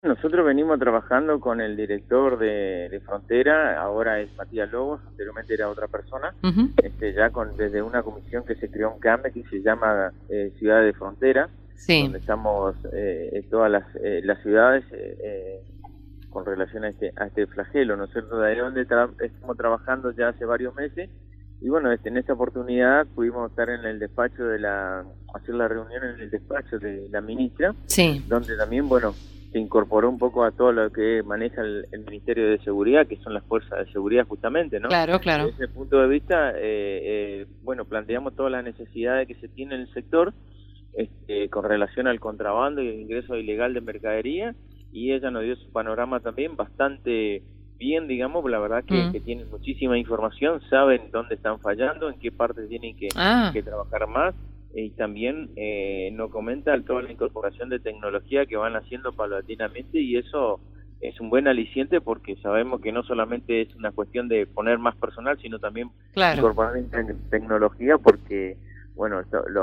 Nosotros venimos trabajando con el director de Frontera, ahora es Matías Lobos, anteriormente era otra persona, Ujú. desde una comisión que se creó en CAME que se llama Ciudad de Frontera, Sí, donde estamos todas las ciudades con relación a este flagelo, ¿no es cierto? De ahí donde estamos trabajando ya hace varios meses, y bueno, en esta oportunidad pudimos estar en el despacho hacer la reunión en el despacho de la ministra, sí, donde también, bueno, se incorporó un poco a todo lo que maneja el Ministerio de Seguridad, que son las fuerzas de seguridad justamente, ¿no? claro, Desde claro. ese punto de vista, bueno, planteamos todas las necesidades que se tiene en el sector con relación al contrabando y el ingreso ilegal de mercadería, y ella nos dio su panorama también bastante bien, digamos, la verdad Mm. que tienen muchísima información, saben dónde están fallando, en qué parte tienen Ah, que trabajar más, y también nos comenta toda la incorporación de tecnología que van haciendo paulatinamente, y eso es un buen aliciente porque sabemos que no solamente es una cuestión de poner más personal, sino también claro. incorporar tecnología porque, bueno,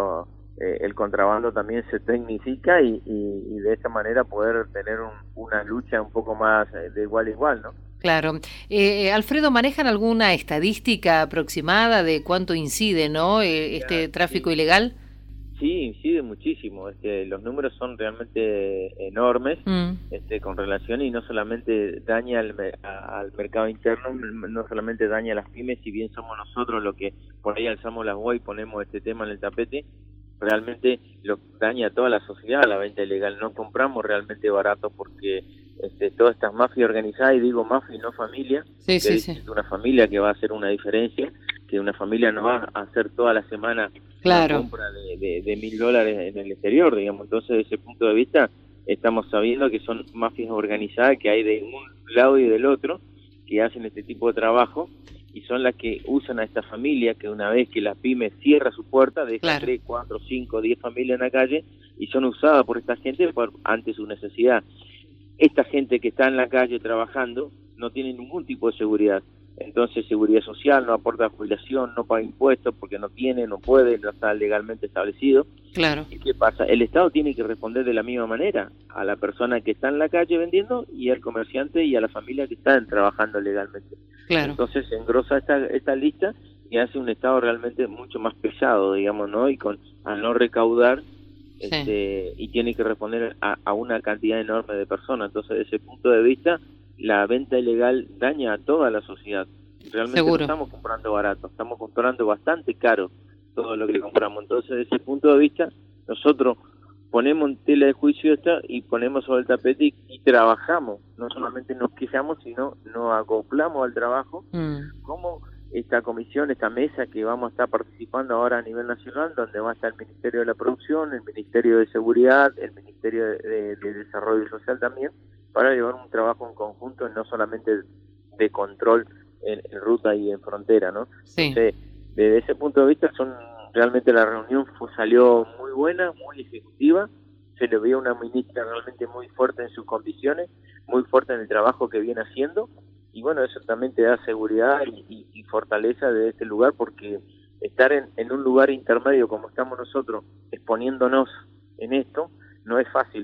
el contrabando también se tecnifica y de esa manera poder tener una lucha un poco más de igual a igual, ¿no? Claro. Alfredo, ¿manejan alguna estadística aproximada de cuánto incide, ¿no? Ya, Este tráfico sí. ilegal? Sí, incide muchísimo. Los números son realmente enormes Mm, con relación y no solamente daña al mercado interno, no solamente daña a las pymes, si bien somos nosotros los que por ahí alzamos la voz y ponemos este tema en el tapete, realmente lo daña a toda la sociedad la venta ilegal. No compramos realmente barato porque todas estas mafias organizadas, y digo mafia y no familia, sí, que sí, es sí. una familia que va a hacer una diferencia, que una familia no va a hacer toda la semana una Claro. compra de $1.000 en el exterior, digamos. Entonces, desde ese punto de vista, estamos sabiendo que son mafias organizadas que hay de un lado y del otro, que hacen este tipo de trabajo, y son las que usan a esta familia, que una vez que la pyme cierra su puerta, deja Claro. 3, 4, 5, 10 familias en la calle, y son usadas por esta gente ante su necesidad. Esta gente que está en la calle trabajando no tiene ningún tipo de seguridad. Entonces, seguridad social, no aporta jubilación, no paga impuestos porque no tiene, no puede, no está legalmente establecido. Claro. ¿Y qué pasa? El Estado tiene que responder de la misma manera a la persona que está en la calle vendiendo y al comerciante y a la familia que están trabajando legalmente. Claro. Entonces se engrosa esta lista y hace un Estado realmente mucho más pesado, digamos, ¿no? Y al no recaudar, Sí. y tiene que responder a una cantidad enorme de personas. Entonces, desde ese punto de vista, la venta ilegal daña a toda la sociedad. Realmente no Seguro. estamos comprando barato, estamos comprando bastante caro todo lo que compramos. Entonces, desde ese punto de vista, nosotros ponemos en tela de juicio esta y ponemos sobre el tapete y trabajamos. No solamente nos quejamos, sino nos acoplamos al trabajo, Mm, como esta comisión, esta mesa que vamos a estar participando ahora a nivel nacional, donde va a estar el Ministerio de la Producción, el Ministerio de Seguridad, el Ministerio de Desarrollo Social también, para llevar un trabajo en conjunto, no solamente de control en ruta y en frontera, ¿no? sí. Entonces, desde ese punto de vista, realmente la reunión salió muy buena, muy ejecutiva, se le veía una ministra realmente muy fuerte en sus condiciones, muy fuerte en el trabajo que viene haciendo, y bueno, eso también te da seguridad y fortaleza de este lugar, porque estar en un lugar intermedio como estamos nosotros, exponiéndonos en esto, no es fácil.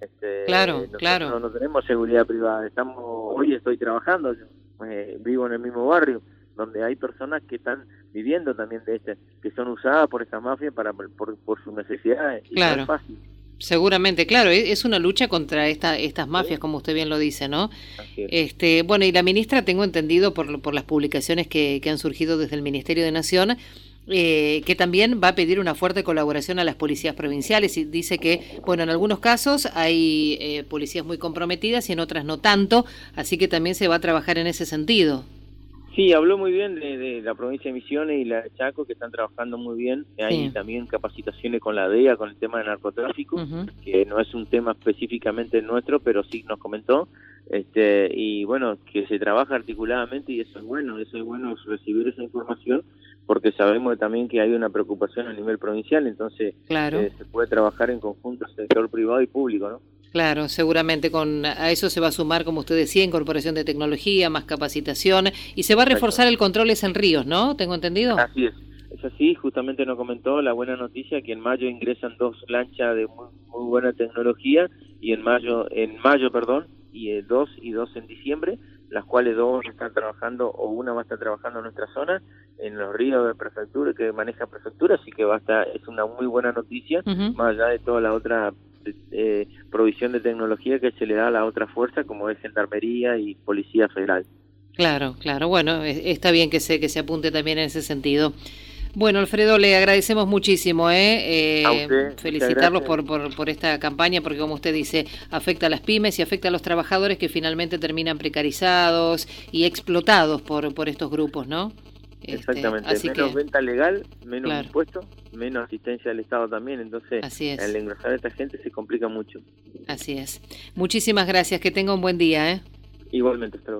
Claro, Nosotros claro. no tenemos seguridad privada, hoy estoy trabajando, vivo en el mismo barrio, donde hay personas que están viviendo también que son usadas por esta mafia por sus necesidades, y no es Claro. fácil. Seguramente, claro, es una lucha contra estas mafias, ¿Sí? como usted bien lo dice, ¿no? Así es. Bueno, y la ministra, tengo entendido por las publicaciones que han surgido desde el Ministerio de Nación, que también va a pedir una fuerte colaboración a las policías provinciales y dice que, bueno, en algunos casos hay policías muy comprometidas y en otras no tanto, así que también se va a trabajar en ese sentido. Sí, habló muy bien de la provincia de Misiones y la de Chaco, que están trabajando muy bien. Hay Sí. también capacitaciones con la DEA, con el tema de narcotráfico, Ujú. que no es un tema específicamente nuestro, pero sí nos comentó. Y bueno, que se trabaja articuladamente, y eso es bueno recibir esa información, porque sabemos también que hay una preocupación a nivel provincial, entonces Claro. se puede trabajar en conjunto sector privado y público, ¿no? Claro, seguramente a eso se va a sumar, como usted decía, incorporación de tecnología, más capacitación y se va a reforzar Exactamente. el controles en ríos, ¿no? ¿Tengo entendido? Así es, es así, justamente nos comentó la buena noticia que en mayo ingresan 2 lanchas de muy buena tecnología y en mayo, y 2 en diciembre, las cuales 2 están trabajando o una va a estar trabajando en nuestra zona, en los ríos de prefectura que maneja prefectura, así que es una muy buena noticia, más allá de toda la otra provisión de tecnología que se le da a la otra fuerza como es Gendarmería y Policía Federal. Claro, bueno, está bien que se apunte también en ese sentido. Bueno, Alfredo, le agradecemos muchísimo, A usted, felicitarlos por esta campaña, porque como usted dice, afecta a las pymes y afecta a los trabajadores que finalmente terminan precarizados y explotados por estos grupos, ¿no? Exactamente, menos venta legal, menos impuestos, menos asistencia del Estado también, entonces al engrosar a esta gente se complica mucho. Así es. Muchísimas gracias, que tenga un buen día, Igualmente, hasta luego.